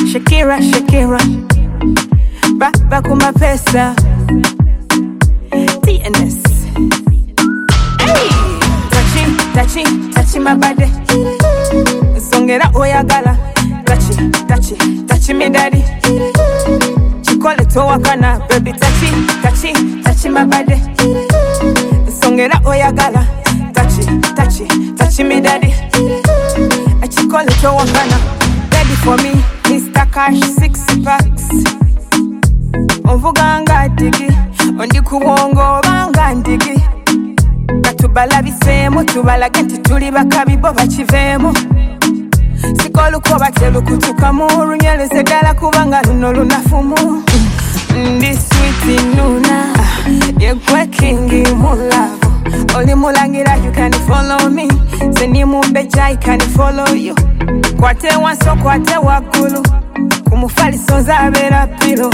Shakira, Shakira, baba kuma pesa. TNS. Hey, touchy my body. Songera oyagala. Touchy me daddy. Chikole to wakana, baby touchy my body. Songera oyagala. Touchy me daddy. Chikole to wakana. Ready for me, Mr. Cash 6 packs. Onvuganga digi, ondi kuwongo banga ndigi. Katubala bisemo, tubala genti tuli bakabi bo bachivemo. Sikolu kwa batelu kutuka muru, nyeleze dala kubanga luno lunafumu. Ndi sweet nuna, yekwe kingi mulago. Oli mulangira, you can follow me. Seni mumbeja, I can follow you. Kwate wanso, kwate wakulu. Kumufali sonza vera pilo.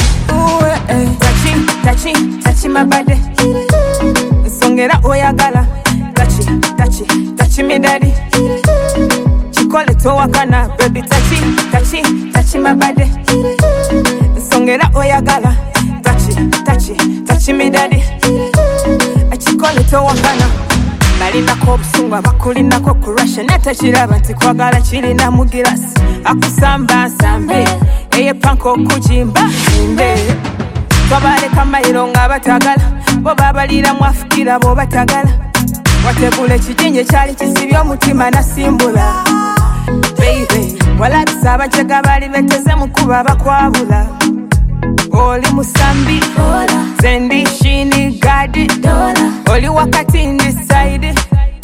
Touchy my body. Songera oyagala. Touchy me daddy. Chikole to wakana, baby touchy my body. Songera oyagala. Touchy me daddy. Chikole to wakana. Balina ko busungwa bakulina ko kurasha netachiraba ntikwagala kirina mugirasi akusamba sambe eye panko kujimba inde twabale kamayiro nga batagala bo babalira mwafikira bo batagala watebule kijinje cyali kisibyo omutima nasimbula baby wala bisaba chega bali beteze mukuba bakwabula oli musambi zendi shini gadi oli wakati indi side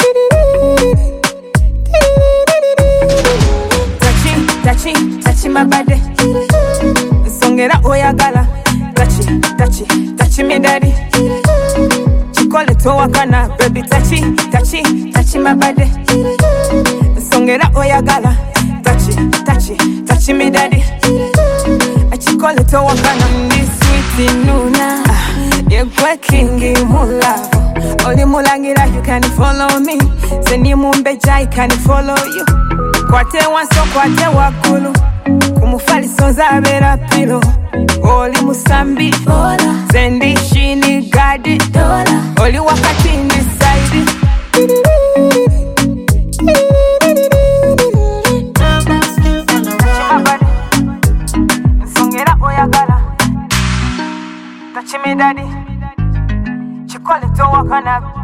touchy my body. Songera oyagala. Touchy me daddy. Chikole to wakana, baby touchy my body. Songera oyagala. Touchy me daddy. Chikole to wakana. Ndi sweet nuna, yekwe kingi mulago. Oli mulangira, you can follow me. Seni mumbeja, I can follow you. Kwate wanso, kwate wakulu. Kumufali sonza vera pilo. Oli musambi, zendi shini gadi. Oli wakati indi side. Songera oyagala. Touchy me daddy. Chikole to wakana.